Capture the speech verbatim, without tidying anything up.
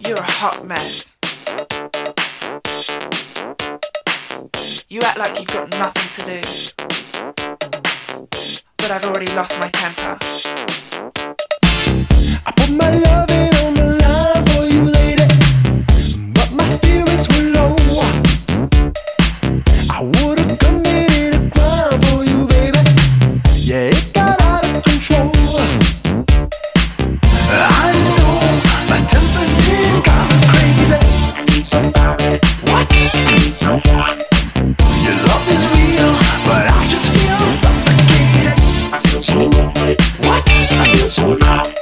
You're a hot mess. You act like you've got nothing to lose, but I've already lost my temper. I put my loving on the line for you, lady, but my spirits were low. I would've committed a crime for you, baby. Yeah, it got out of control. I know my temper's been kinda crazy. I need somebody. What? I need someone. Your love is real, but I just feel suffocated. I feel so lonely. What? I feel so loud.